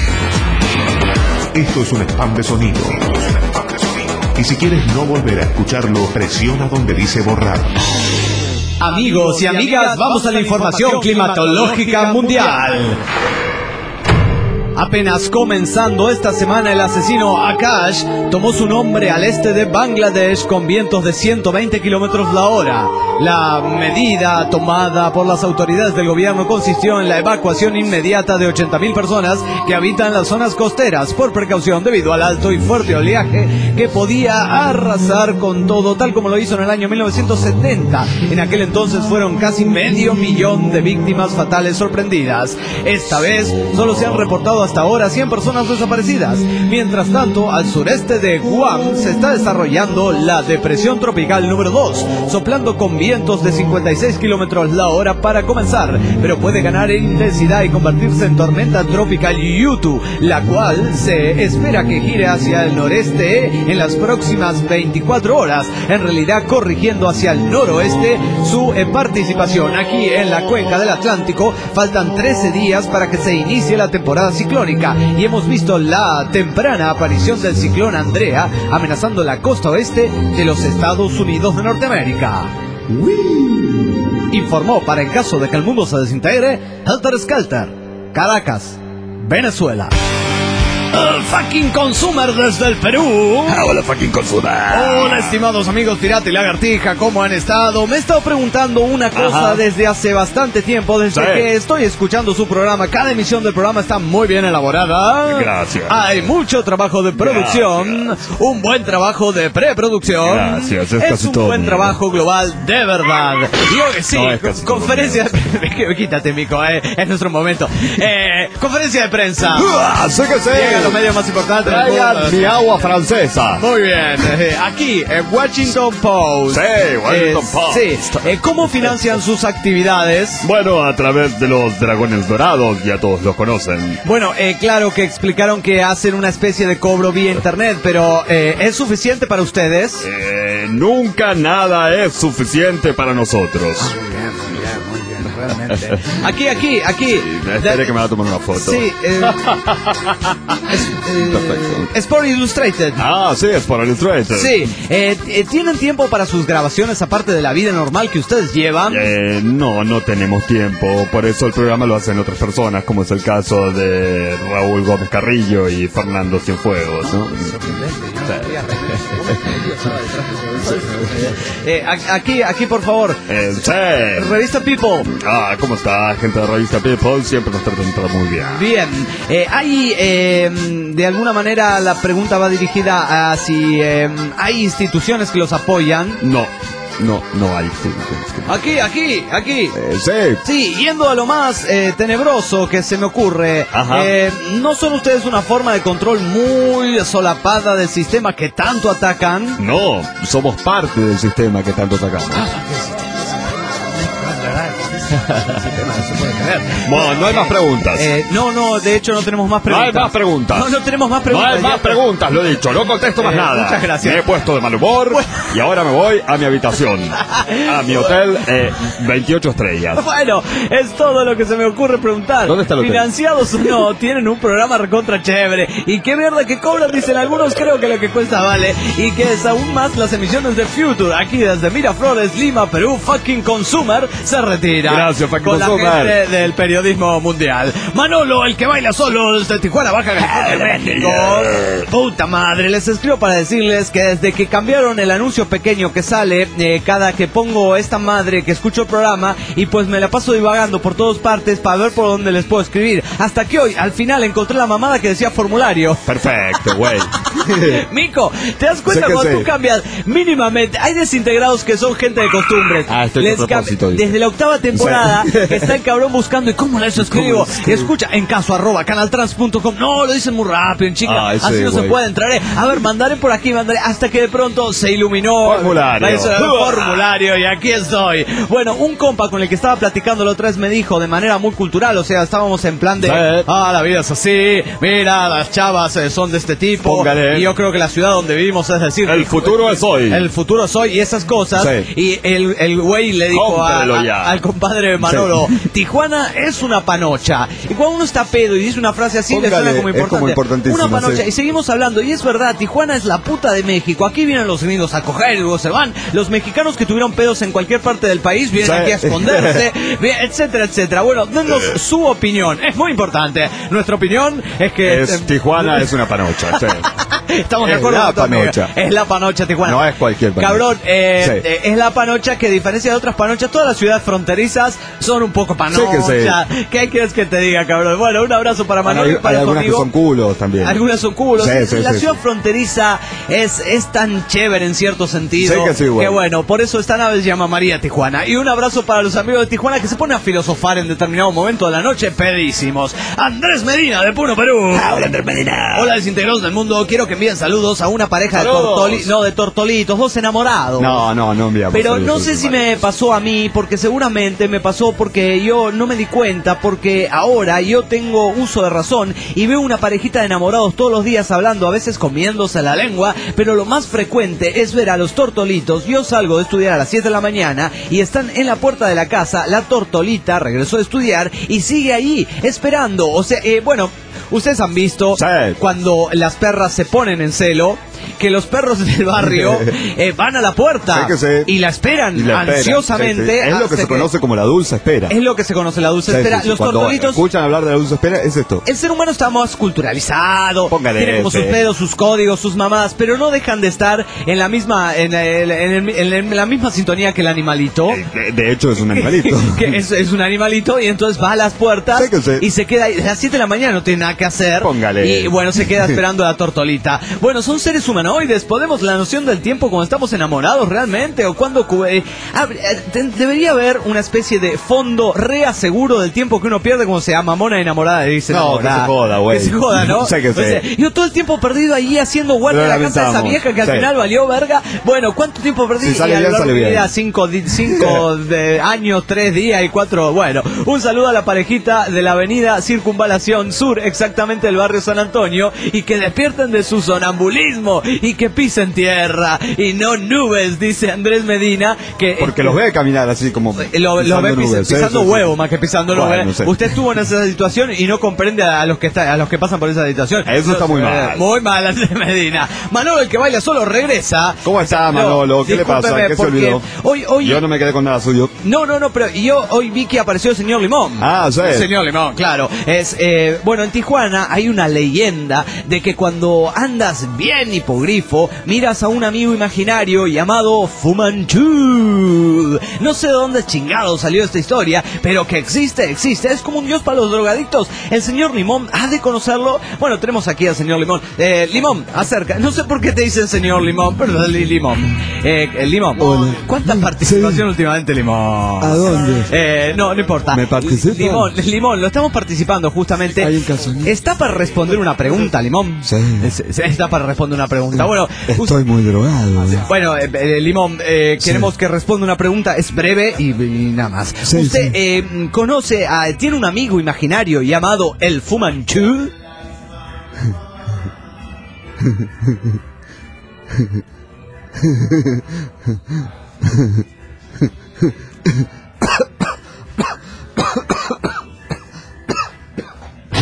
Esto es un spam de sonido. Y si quieres no volver a escucharlo, presiona donde dice borrar. Amigos y amigas, vamos a la información climatológica mundial. Apenas comenzando esta semana, el asesino Akash tomó su nombre al este de Bangladesh con vientos de ciento veinte kilómetros la hora. La medida tomada por las autoridades del gobierno consistió en la evacuación inmediata de ochenta mil personas que habitan las zonas costeras por precaución debido al alto y fuerte oleaje que podía arrasar con todo, tal como lo hizo en el año mil novecientos setenta. En aquel entonces fueron casi medio millón de víctimas fatales sorprendidas. Esta vez solo se han reportado hasta ahora cien personas desaparecidas. Mientras tanto, al sureste de Guam se está desarrollando la depresión tropical número dos, soplando con vientos de cincuenta y seis kilómetros la hora para comenzar, pero puede ganar en intensidad y convertirse en tormenta tropical Yutu, la cual se espera que gire hacia el noreste en las próximas veinticuatro horas, en realidad corrigiendo hacia el noroeste su eh, participación. Aquí en la cuenca del Atlántico faltan trece días para que se inicie la temporada ciclónica y hemos visto la temprana aparición del ciclón Andrea amenazando la costa oeste de los Estados Unidos de Norteamérica. Informó para el caso de que el mundo se desintegre, Helter Skelter, Caracas, Venezuela. El fucking consumer desde el Perú. Hola, fucking consumer. Hola, estimados amigos Pirata y Lagartija, ¿cómo han estado? Me he estado preguntando una cosa Ajá. desde hace bastante tiempo, desde Sí. que estoy escuchando su programa. Cada emisión del programa está muy bien elaborada. Gracias. Hay mucho trabajo de producción, un buen trabajo de preproducción. Gracias, es es casi un todo. buen trabajo global, de verdad. Yo que sí, No, es casi conferencia... Quítate, Mico, eh, es nuestro momento. Eh, conferencia de prensa. Ah, sé que sé. Llegan los medios más importantes del Traigan mundo. mi agua francesa. Muy bien, eh, aquí en Washington Post. Sí, Washington Eh, Post. Sí, Eh, ¿cómo financian sus actividades? Bueno, a través de los dragones dorados, ya todos los conocen. Bueno, eh, claro que explicaron que hacen una especie de cobro vía internet, pero eh, ¿es suficiente para ustedes? Eh, nunca nada es suficiente para nosotros. Realmente. Aquí, aquí, aquí. Espere que me va a tomar una foto. Sí, eh, es, eh, Perfecto. Sport Illustrated. Ah, sí, es por Illustrated. Sí, eh, eh, ¿tienen tiempo para sus grabaciones aparte de la vida normal que ustedes llevan? Eh, no, no tenemos tiempo. Por eso el programa lo hacen otras personas, como es el caso de Raúl Gómez Carrillo y Fernando Cienfuegos, ¿no? Eh, a- aquí, aquí, por favor. Eh, sí. Revista People. Ah, ¿cómo está, gente de Revista People? Siempre nos tratan todo muy bien. Bien, eh, hay, eh, de alguna manera la pregunta va dirigida a si eh, hay instituciones que los apoyan. No, no, no hay instituciones que- Aquí, aquí, aquí. Eh, sí. Sí, yendo a lo más eh, tenebroso que se me ocurre, Ajá. eh, ¿no son ustedes una forma de control muy solapada del sistema que tanto atacan? No, somos parte del sistema que tanto atacamos. Bueno, no hay más preguntas. Eh, no, no, de hecho no tenemos más No preguntas. hay más preguntas. No, no tenemos más No preguntas. hay más ya. preguntas, lo he dicho, no contesto más Eh, nada. muchas gracias. Me he puesto de mal humor y ahora me voy a mi habitación, a mi hotel eh, veintiocho estrellas. Bueno, es todo lo que se me ocurre preguntar. ¿Dónde está el hotel? Financiados o no, tienen un programa recontra chévere. Y qué mierda que cobran, dicen algunos, creo que lo que cuesta vale. Y que es aún más las emisiones de Future. Aquí desde Miraflores, Lima, Perú, fucking Consumer se retira. Gracias, Paco con la Sommer. gente del periodismo mundial. Manolo, el que baila solo desde Tijuana, Baja California, México. Puta madre, les escribo para decirles que desde que cambiaron el anuncio pequeño que sale eh, cada que pongo esta madre que escucho el programa, y pues me la paso divagando por todas partes para ver por dónde les puedo escribir. Hasta que hoy, al final, encontré la mamada que decía formulario. Perfecto, güey. Mico, ¿te das cuenta Sé que cuando sí. tú cambias mínimamente? Hay desintegrados que son gente de costumbres. Ah, estoy Les a propósito, cam- dice. Desde la octava temporada Sí. está el cabrón buscando. ¿Y cómo les escribo? Escucha, en caso arroba canaltrans punto com. No, lo dicen muy rápido, en chinga. Ay, sí, Así no se güey. puede entrar. eh. A ver, mandaré por aquí, mandaré. Hasta que de pronto se iluminó. Formulario. Eso, el formulario, y aquí estoy. Bueno, un compa con el que estaba platicando la otra vez me dijo de manera muy cultural, o sea, estábamos en plan de, Sí. ah, la vida es así, mira, las chavas eh, son de este tipo. Póngale. Y yo creo que la ciudad donde vivimos, es decir, El futuro es hoy. El futuro es hoy y esas cosas. Sí. Y el, el güey le dijo a- Cómprelo a- ya. al compadre Manolo, Sí. Tijuana es una panocha. Y cuando uno está pedo y dice una frase así, le Póngale, suena como es importante. como importantísimo, Una panocha. sí. Y seguimos hablando, y es verdad, Tijuana es la puta de México. Aquí vienen los gringos a coger y luego se van. Los mexicanos que tuvieron pedos en cualquier parte del país vienen Sí. aquí a esconderse, bien, etcétera, etcétera. Bueno, denos su opinión. Es muy importante. Nuestra opinión es que... Es, Tijuana es una panocha. Sí. Estamos de Es acuerdo la con tu amiga. panocha. Es la panocha Tijuana. No es cualquier panocha. Cabrón, eh, Sí. eh, es la panocha que, a diferencia de otras panochas, todas las ciudades fronterizas son un poco panocha. Sí que ¿Qué quieres que te diga, cabrón? Bueno, un abrazo para Manolo Hay, y para hay tu algunas que amigo. son culos también. Algunas son culos. Sí, sí, la sí, ciudad sí. fronteriza es, es tan chévere en cierto sentido. Sí que sí, güey. bueno, por eso esta nave se llama María Tijuana. Y un abrazo para los amigos de Tijuana que se ponen a filosofar en determinado momento de la noche, pedísimos. Andrés Medina de Puno, Perú. Hola, Andrés Medina. Hola, desintegrados del mundo. Quiero que envíen saludos a una pareja de Saludos. tortolitos. No, de tortolitos, dos enamorados. No, no, no enviamos. Pero saludos, no sé si vale. me pasó a mí, porque seguramente me pasó porque yo no me di cuenta, porque ahora yo tengo uso de razón y veo una parejita de enamorados todos los días hablando, a veces comiéndose la lengua, pero lo más frecuente es ver a los tortolitos. Yo salgo de estudiar a las siete de la mañana y están en la puerta de la casa, la tortolita regresó a estudiar y sigue ahí esperando. O sea, eh, bueno, ustedes han visto Sí. cuando las perras se ponen en celo, que los perros del barrio eh, van a la puerta Sí que sí. y la esperan Y la espera. ansiosamente. Sí, sí. Es lo que hasta se conoce como la dulce espera. Es lo que se conoce la dulce Sí, espera. sí, sí. Los Cuando tortolitos. escuchan hablar de la dulce espera, es esto. El ser humano está más culturalizado, Póngale tiene como ese. sus pedos, sus códigos, sus mamadas, pero no dejan de estar en la misma en, el- en el- en el- en la misma sintonía que el animalito. De, de hecho, es un animalito. que es, es un animalito y entonces va a las puertas Sí que sí. y se queda ahí. A las siete de la mañana no tiene nada que hacer. Póngale. Y bueno, se queda esperando a la tortolita. Bueno, son seres humanoides. Podemos la noción del tiempo cuando estamos enamorados realmente o cuando cu- eh, ah, eh, te- debería haber una especie de fondo reaseguro del tiempo que uno pierde cuando se ama mona enamorada y dice No, que enamorada. se joda, güey. Que se joda, ¿no? Sí que O sea, sí. yo todo el tiempo perdido ahí haciendo guardia Lo en la casa de esa lamentamos. vieja que al Sí. final valió verga. Bueno, ¿cuánto tiempo perdí? Si sale Y a lo bien, largo sale de mi bien. vida, cinco, di- cinco de años, tres días y cuatro. Bueno, un saludo a la parejita de la avenida Circunvalación Sur, exactamente del barrio San Antonio, y que despierten de su sonambulismo y que pisen tierra y no nubes, dice Andrés Medina. Que Porque los ve caminar así como. Eh, Lo, lo pisando ve pis- nubes. Sí, pisando sí, sí. huevo más que pisando Bueno, nubes. no sé. Usted estuvo en esa situación y no comprende a los que está, a los que pasan por esa situación. Eso está muy Eh, mal. Muy mal, Andrés Medina. Manolo, el que baila solo, regresa. ¿Cómo está, No, Manolo? ¿Qué le pasa? discúlpeme, ¿Qué se porque olvidó? Hoy, hoy, Yo no me quedé con nada suyo. no, no, no, pero yo hoy vi que apareció el señor Limón. Ah, sí. El señor Limón, claro. Es, eh, bueno, en Tijuana hay una leyenda de que cuando andas bien hipogrifo, miras a un amigo imaginario llamado Fumanchu. No sé de dónde chingado salió esta historia, pero que existe, existe. Es como un dios para los drogadictos. El señor Limón ha de conocerlo. Bueno, tenemos aquí al señor Limón. Eh, Limón, acerca. No sé por qué te dicen señor Limón, pero li- Limón. Eh, el Limón. Hola. ¿Cuánta participación últimamente, Limón? ¿A dónde? Eh, no, no importa. ¿Me participa? Limón, Limón, lo estamos participando justamente. Hay un caso, ¿no? Está para responder una pregunta, Limón. Sí. Es- es- Está para responder una pregunta. Bueno, Estoy muy drogado. eh. bueno, eh, eh, Limón, eh, Sí. queremos que responda una pregunta, es breve y, y nada más. Sí, ¿Usted sí. eh, conoce, a, tiene un amigo imaginario llamado el Fumanchu?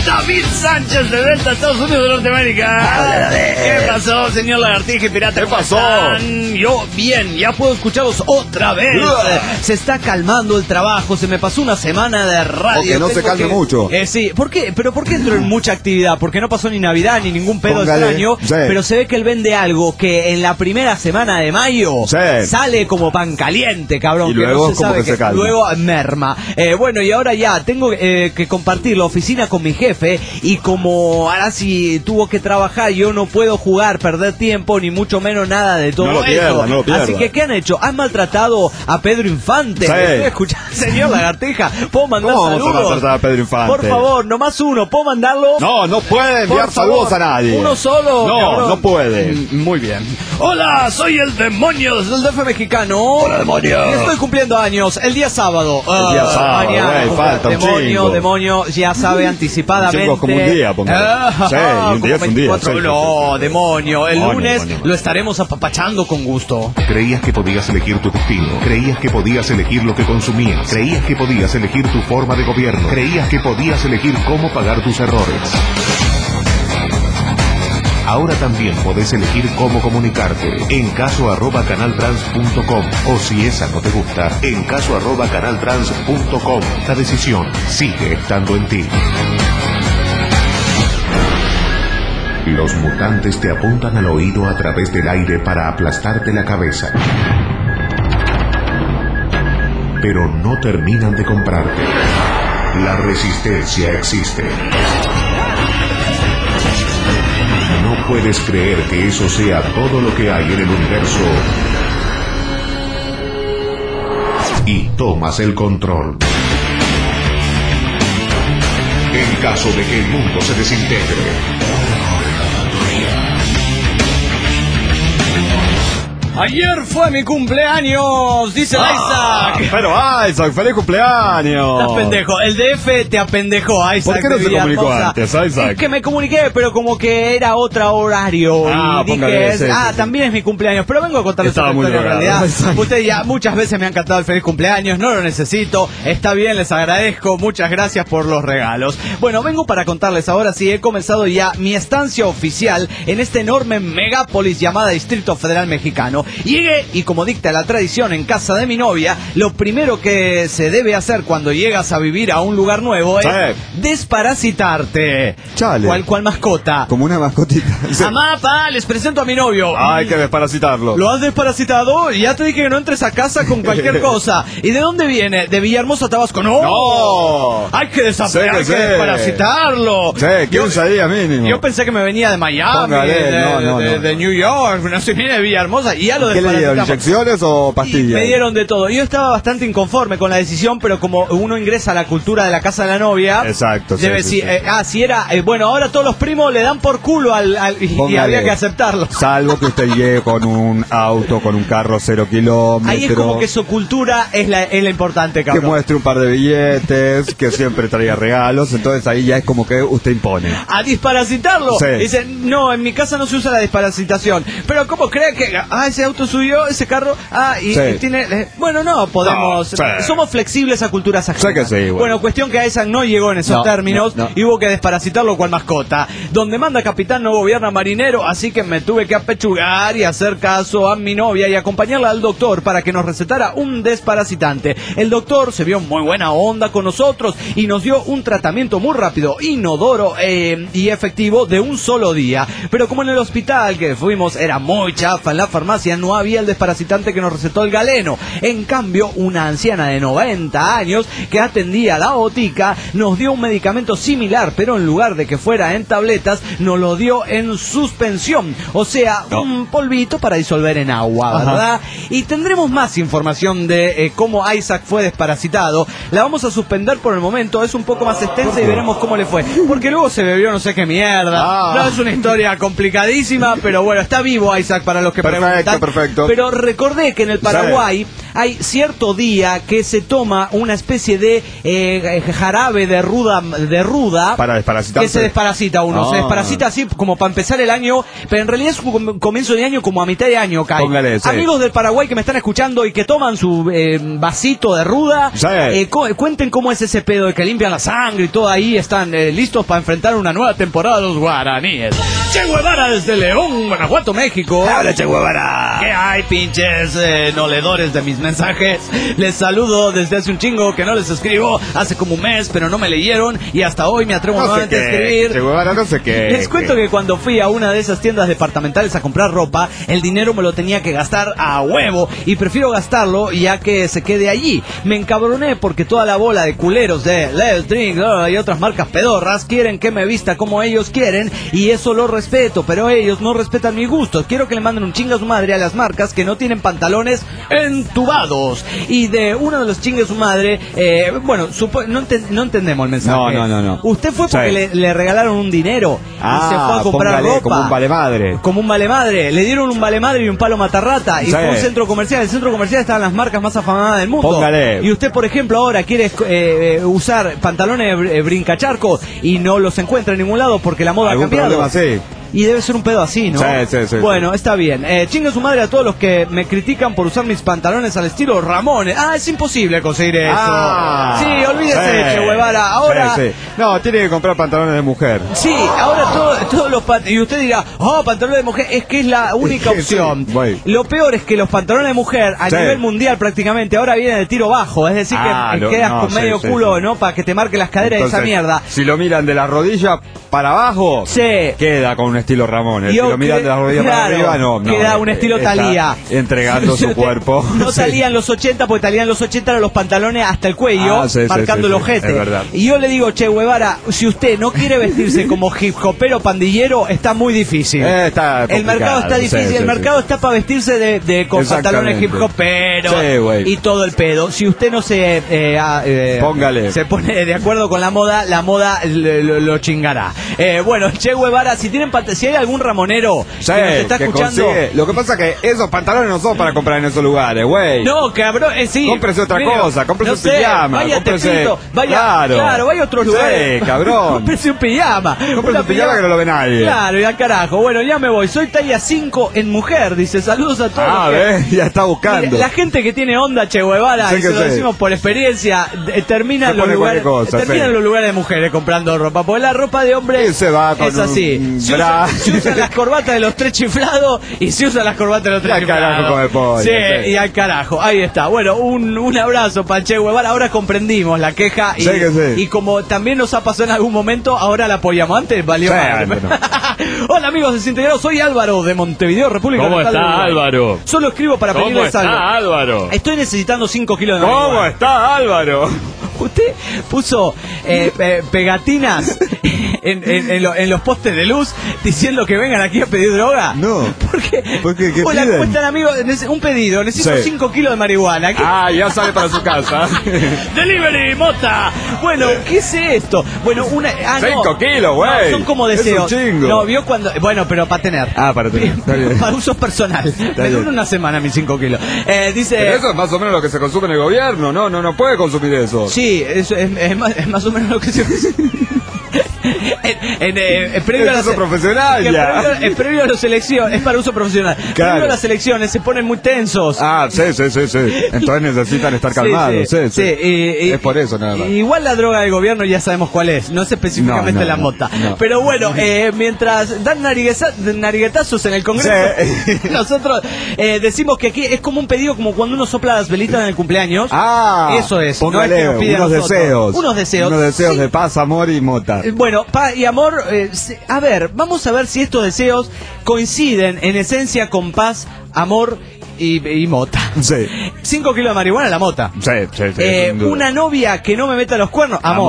David Sánchez de Delta, Estados Unidos de Norteamérica. ¿Qué pasó, señor Lagartija y Pirata? ¿Qué pasó? Están? Yo, bien, ya puedo escucharlos otra vez. Se está calmando el trabajo, se me pasó una semana de radio. O que no Tengo se calme que... mucho. Eh, sí, ¿por qué? ¿Pero por qué entró en mucha actividad? Porque no pasó ni Navidad ni ningún pedo Póngale. extraño. Sí. Pero se ve que él vende algo que en la primera semana de mayo Sí. sale como pan caliente, cabrón. Y luego que no se como sabe que se calma. Luego merma. Eh, bueno, y ahora ya tengo eh, que compartir la oficina con mi jefe. Y como ahora sí tuvo que trabajar, yo no puedo jugar, perder tiempo, ni mucho menos nada de todo No lo eso. pierda, no lo pierda. Así que, ¿qué han hecho? Han maltratado a Pedro Infante. Sí. Estoy escuchando, señor Lagartija. ¿Puedo mandar ¿Cómo vamos a saludos? maltratar a Pedro Infante? Por favor, nomás uno. ¿Puedo mandarlo? No, no puede enviar Por saludos favor, a nadie. Uno solo. No, cabrón. no puede. Mm, Muy bien. Hola, soy el demonio del D F mexicano. Hola, demonio. Y estoy cumpliendo años el día sábado. El día Ah, sábado, mañana, güey, cumple- falta un demonio, chingo. demonio, ya sabe anticipadamente. Un chingo como un día, póngale. Ah, Sí, y un día es un día, veinticuatro. sí, sí, No, sí. demonio. El Demonio, lunes demonio. lo estaremos apapachando con gusto. Creías que podías elegir tu destino, creías que podías elegir lo que consumías, creías que podías elegir tu forma de gobierno, creías que podías elegir cómo pagar tus errores. Ahora también podés elegir cómo comunicarte en caso arroba canaltrans punto com o si esa no te gusta, en caso arroba canaltrans punto com. La decisión sigue estando en ti. Los mutantes te apuntan al oído a través del aire para aplastarte la cabeza. Pero no terminan de comprarte. La resistencia existe. No puedes creer que eso sea todo lo que hay en el universo. Y tomas el control. En caso de que el mundo se desintegre. Ayer fue mi cumpleaños, dice el Ah, Isaac. pero Isaac, feliz cumpleaños. Estás pendejo. El D F te apendejó, Isaac. ¿Por qué no de se comunicó Villahermosa. antes, Isaac? Es que me comuniqué, pero como que era otro horario. Ah, y póngale, dije, sí, ah, sí, sí. también es mi cumpleaños. Pero vengo a contarles Estaba una muy historia en drogado, realidad. Isaac. Ustedes ya muchas veces me han cantado el feliz cumpleaños, no lo necesito. Está bien, les agradezco. Muchas gracias por los regalos. Bueno, vengo para contarles ahora sí, he comenzado ya mi estancia oficial en esta enorme megápolis llamada Distrito Federal Mexicano. Llegué y como dicta la tradición en casa de mi novia, lo primero que se debe hacer cuando llegas a vivir a un lugar nuevo es Sí. desparasitarte. Chale. ¿Cuál, cuál mascota? Como una mascotita. Mamá, pa, les presento a mi novio. Hay que desparasitarlo. ¿Lo has desparasitado? Ya te dije que no entres a casa con cualquier cosa. ¿Y de dónde viene? ¿De Villahermosa, Tabasco? ¡No! No. Hay que, desap- Sí que hay que sí. desparasitarlo. Sí, quince días mínimo. Yo pensé que me venía de Miami, Póngale, de, no, no, de- no. de New York, no sé, viene de Villahermosa y ya lo ¿Qué le dieron? desparasitamos. ¿Inyecciones o Y pastillas? me dieron de todo. Yo estaba bastante inconforme con la decisión, pero como uno ingresa a la cultura de la casa de la novia, Exacto, sí, debe sí, si- sí. eh, ah, si era, eh, bueno, ahora todos los primos le dan por culo al, al- y, y Póngale. había que aceptarlo. Salvo que usted llegue con un auto, con un carro cero kilómetros. Ahí es como que su cultura es la, es la importante, que cabrón. muestre un par de billetes, que siempre traiga regalos, entonces ahí ya es como que usted impone. A desparasitarlo. Sí. Dice, no, en mi casa no se usa la desparasitación. Pero ¿cómo cree que, ah, ese auto suyo, ese carro, ah, y, Sí. y tiene, eh, bueno, no, podemos, No, sí. somos flexibles a culturas ajenas. Sé que sí, bueno. Bueno, cuestión que a esa no llegó en esos No, términos no, no. y hubo que desparasitarlo cual mascota. Donde manda capitán no gobierna marinero, así que me tuve que apechugar y hacer caso a mi novia y acompañarla al doctor para que nos recetara un desparasitante. El doctor se vio muy buena onda con nosotros y nos dio un tratamiento muy rápido, inodoro eh, y efectivo de un solo día. Pero como en el hospital que fuimos era muy chafa, en la farmacia no había el desparasitante que nos recetó el galeno. En cambio, una anciana de noventa años que atendía la botica nos dio un medicamento similar, pero en lugar de que fuera en tabletas, nos lo dio en suspensión. O sea, No. un polvito para disolver en agua, Ajá. ¿verdad? Y tendremos más información de eh, cómo Isaac fue desparasitado. La vamos a suspender por el momento, es un poco más extensa y veremos cómo le fue. Porque luego se bebió no sé qué mierda. Ah. No, es una historia complicadísima, pero bueno, está vivo Isaac para los que Perfecto, preguntan. perfecto. Pero recordé que en el Paraguay hay cierto día que se toma una especie de eh, jarabe de ruda, de ruda para desparasitarse. Que se desparasita uno, Ah. se desparasita así como para empezar el año, pero en realidad es un comienzo de año como a mitad de año, Kai. Póngale, sí. Amigos del Paraguay que me están escuchando y que toman su eh, vasito de ruda, Sí. eh, cu- cuenten cómo es ese pedo de que limpian la sangre y todo ahí, están eh, listos para enfrentar una nueva temporada de los guaraníes. Che Guevara desde León, Guanajuato, México. ¡Habla, Che Guevara! ¿Qué hay, pinches eh, noledores de mis mensajes? Les saludo desde hace un chingo que no les escribo, hace como un mes, pero no me leyeron y hasta hoy me atrevo No sé nuevamente a qué, escribir. Che Guevara, no sé qué. Les cuento que cuando fui a una de esas tiendas departamentales a comprar ropa, el dinero me lo tenía que gastar a huevo y prefiero gastarlo ya que se quede allí. Me encabroné porque toda la bola de culeros de Let's Drink uh, y otras marcas pedorras quieren que me vista como ellos quieren y eso lo respeto, pero ellos no respetan mis gustos. Quiero que le manden un chinga a su madre a las marcas que no tienen pantalones entubados. Y de uno de los chingas a su madre, eh, bueno, supo- no, enten- no entendemos el mensaje. No, no, no, no. Usted fue porque Sí. le, le regalaron un dinero Ah, y se fue a comprar póngale, ropa. como un vale madre. Como un vale madre. Le dieron un vale madre y un palo matarrata. Y Sí. fue a un centro comercial. El centro comercial estaban las marcas más afamadas del mundo. Póngale. Y usted, por ejemplo, ahora quiere eh, eh, usar pantalones eh, brincacharco y no los encuentra en ningún lado porque la moda ha ¿Algún cambiado. problema así? Y debe ser un pedo así, ¿no? Sí, sí, sí, Bueno, está bien. Eh, chinga su madre a todos los que me critican por usar mis pantalones al estilo Ramones. Ah, es imposible conseguir eso. Ah, sí, olvídese, sí. Che Guevara. Ahora... Sí, sí. No, tiene que comprar pantalones de mujer. Sí, ahora todo- todos los pantalones. Y usted dirá, oh, pantalones de mujer, es que es la única Sí, opción. voy. Lo peor es que los pantalones de mujer, a Sí. nivel mundial prácticamente, ahora vienen de tiro bajo. Es decir, Ah, que lo- quedas no, con sí, medio sí, culo, sí. ¿no? Para que te marque las caderas Entonces, de esa mierda. Si lo miran de la rodilla para abajo, Sí. queda con un estilo Ramones. Yo Si lo miran cre- de la rodilla claro, para arriba, no. no queda un estilo está Thalía. Entregando su cuerpo. No Sí. salían los ochenta, porque salían los ochenta eran los pantalones hasta el cuello, Ah, sí, sí, marcando sí, el sí, ojete. es verdad. Y yo le digo, Che Guevara, si usted no quiere vestirse como hip hopero pandillero, está muy difícil. Eh, está el mercado está complicado, difícil, sí, el sí, mercado sí. está para vestirse de, de con pantalones hip Exactamente. hoperos Sí, güey. y todo el pedo. Si usted no se eh, ah, eh, Póngale. se pone de acuerdo con la moda, la moda lo, lo- lo chingará. Eh, bueno, Che Guevara, si tienen pant- si hay algún ramonero Sí, que nos está que escuchando. consigue. Lo que pasa es que esos pantalones no son para comprar en esos lugares, güey. No, cabrón, eh, sí. Cómprese otra Mire, cosa, cómprese no un sé, pijama, Vaya a cómprese- Tepito, vaya, claro. claro, vaya a otros Sí, lugares. cabrón. Cómprese un pijama. Cómprese Una un pijama que no lo ve nadie. Claro, y al carajo. Bueno, ya me voy. Soy talla cinco en mujer, dice. Saludos a todos. Ah, los que- ¿ves? Ya está buscando. Mire, la gente que tiene onda, Che Guevara, Sí y que se lo sí. decimos por experiencia, de- termina Se en los pone lugares, cualquier cosa, termina sí. en los lugares de mujeres comprando ropa, porque la ropa de hombre Y se va con es así. un Se, bra. usa- se usan las corbatas de los tres chiflados y se usan las corbatas de los tres Y al carajo chiflados. come pollo, sí, sí. y al carajo. Ahí está. Bueno, un, un abrazo para Che Guevara. Ahora comprendimos la queja y, Sí que sí. y como también nos ha pasado en algún momento, ahora la apoyamos. Antes valió Sí, madre. bueno. Hola amigos desintegrados, soy Álvaro de Montevideo, República ¿Cómo Oriental del está, Uruguay. Álvaro? Solo escribo para ¿Cómo pedirles algo. está, Álvaro? Estoy necesitando cinco kilos de ¿Cómo marihuana. está, Álvaro? Usted puso eh, eh, pegatinas en, en- en lo- en los postes de luz diciendo que vengan aquí a pedir droga. No. ¿Por qué? ¿Por qué? ¿Qué Hola, piden? ¿cómo están, amigos? Nece- Un pedido. Necesito Sí. cinco kilos de marihuana. ¿Qué? Ah, ya sale para su casa. ¡Delivery, mota! Bueno, ¿qué es esto? Bueno, una... Ah, no. Cinco kilos, güey. No, son como Es un deseos. chingo. No, vio cuando... Bueno, pero para tener. Ah, para tener. Está bien. Para uso personal. Me bien. dura una semana mis cinco kilos. Eh, dice... Pero eso es más o menos lo que se consume en el gobierno. No, no, no puede consumir eso. Sí, eso es, es más, es más o menos lo que se... en, en, eh, en previo Es a la uso se- profesional que ya. Previo, en previo a las elecciones, es para uso profesional. Claro. Previo a las elecciones se ponen muy tensos. Ah, sí, sí, sí, sí. Entonces necesitan estar calmados. Sí, sí. sí, y- y- Es por eso nada más. Igual la droga del gobierno ya sabemos cuál es, no es específicamente No, no, la no, mota. no. Pero bueno, eh, mientras dan narigueza- nariguetazos en el Congreso, Sí. nosotros eh, decimos que aquí es como un pedido, como cuando uno sopla las velitas en el cumpleaños. Ah, Eso es, no póngale es que nos pide a unos nosotros. deseos. Unos deseos. Unos deseos Sí. de paz, amor y mota. Eh, Bueno, paz y amor, eh, se- a ver, vamos a ver si estos deseos coinciden en esencia con paz, amor y, y mota. Sí. Cinco kilos de marihuana, la mota. Sí, sí, sí. Eh, sin duda. una novia que no me meta los cuernos, amor. Amor.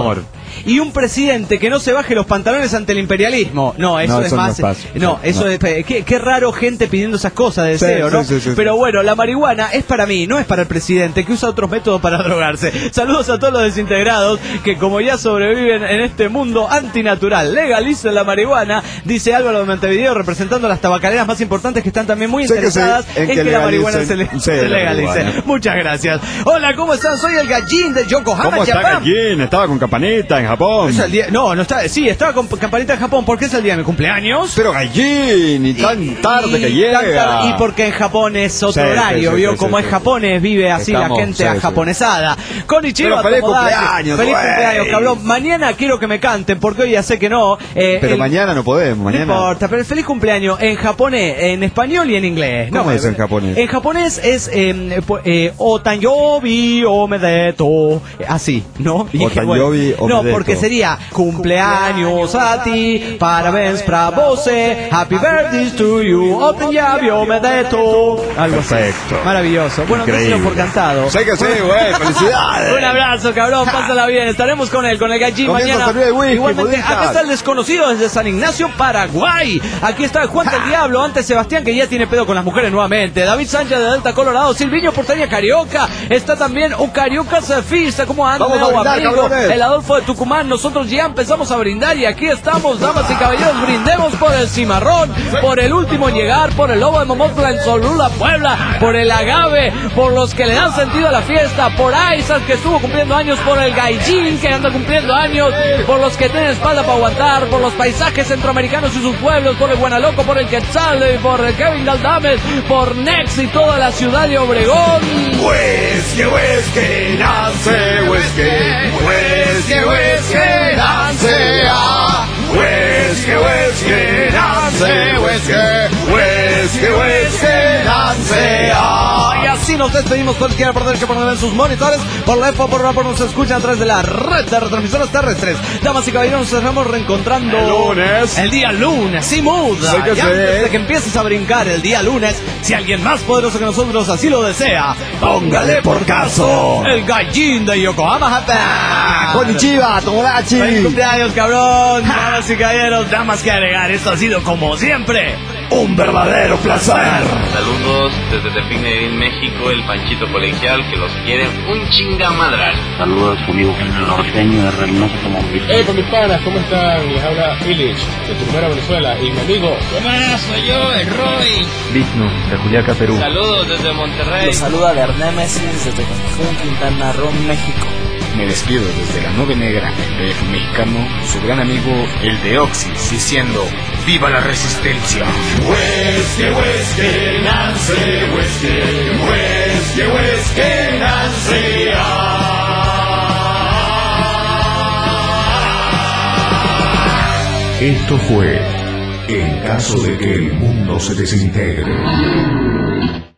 y un presidente que no se baje los pantalones ante el imperialismo. No, eso No, es eso no más... es fácil. No, eso No. es... Qué, qué raro gente pidiendo esas cosas de deseo, Sí, ¿no? sí, sí, sí, Pero sí. bueno, la marihuana es para mí, no es para el presidente, que usa otros métodos para drogarse. Saludos a todos los desintegrados que como ya sobreviven en este mundo antinatural. Legalicen la marihuana, dice Álvaro de Montevideo, representando a las tabacaleras más importantes que están también muy Sí, que interesadas sí, en, que, la marihuana se, le, sí, se la legalice. marihuana. Muchas gracias. Hola, ¿cómo están? Soy el Gallín de Yokohama, ¿Cómo está Japón. Gallín? Estaba con Campanita en Japón. Es el día, no, no está, sí, estaba con Campanita en Japón porque es el día de mi cumpleaños. Pero Gallín, y tan tarde y, que y llega. tan tarde- y porque en Japón es otro Sí, sí, horario, sí, ¿vio? sí, Como sí, es sí. Japones, vive así Estamos, la gente sí, sí. ajaponesada. Konnichiwa, Pero feliz Tomodachi. cumpleaños, Feliz güey. cumpleaños, cabrón. Mañana quiero que me canten porque hoy ya sé que no. eh, Pero el- mañana no podemos, mañana. No importa, pero el feliz cumpleaños en japonés, en español y en inglés. ¿Cómo No, es en japonés? En japonés es eh, pu- eh, Otanyobi omedeto. Así, ¿no? Y dije, Otanyobi bueno, no, omedeto. porque sería cumpleaños a ti, parabéns para vose, happy birthday to you, Otanyobi omedeto. Algo así. Perfecto. Maravilloso. Bueno, Increíble. déselo por cantado. Sé que sí, güey, felicidades. Un abrazo, cabrón, pásala bien. Estaremos con él, con el Gallín Comienza mañana. a servir el whisky, Igualmente, mudita. acá está el desconocido desde San Ignacio, Paraguay. Aquí está Juan del Diablo, antes Sebastián, que ya tiene pedo con las mujeres nuevamente. David Sánchez de Delta, Colorado. Silviño Porteña, Carioca. Está también un Carioca surfista. ¿Cómo anda? Vamos a nuevo brindar, amigo? cabrones. El Adolfo de Tucumán. Nosotros ya empezamos a brindar y aquí estamos, damas y caballeros. Brindemos por el cimarrón, por el último en llegar, por el lobo de Momotla en Solula, Puebla, por el agave, por los que le dan sentido a la fiesta, por Isaac que estuvo cumpliendo años, por el Gaijin que anda cumpliendo años, por los que tienen espalda para aguantar, por los paisajes centroamericanos y sus pueblos, por el Guanaloco, por el Quetzal, y por el Kevin Galdames, por Nex y toda la ciudad de Obregón. Whisky, whisky, dance, whisky, whisky, whisky, dance, ah. Whisky, whisky, dance, whisky, whisky, whisky, dance, ah. Y así nos despedimos. Cualquiera por derecho, por donde ven sus monitores, por la EFO, por por nos escuchan a través de la red de retransmisoras terrestres. Damas y caballeros, nos estamos reencontrando El lunes. El día lunes, sí, muda. Sí que Y sí. antes de que empieces a brincar el día lunes, si alguien más poderoso que nosotros así lo desea, Póngale por caso. el Gallín de Yokohama, Japón. Konnichiwa, Tomodachi. Feliz cumpleaños, cabrón. Damas y caballeros, damas que agregar. Esto ha sido como siempre Un verdadero placer. Saludos desde Tepín, México, el Panchito Colegial, que los quiere un chingamadral. Saludos a su amigo el norteño de Reynoso Tamaulipas. Hey, con mis panas, ¿cómo están? Les habla Illich, de Tucumán, Venezuela, y mi amigo... Hola, soy yo, el Roy. Vigno, de Juliaca, Perú. Saludos desde Monterrey. Los saluda de Arnémesis, desde Cancún, Quintana Roo, México. Me despido desde la Nube Negra, el D F mexicano, su gran amigo, el Deoxys, diciendo ¡Viva la resistencia! Whisky, whisky, Nancy, whisky, whisky, whisky, Nancy, ah. Esto fue En caso de que el mundo se desintegre.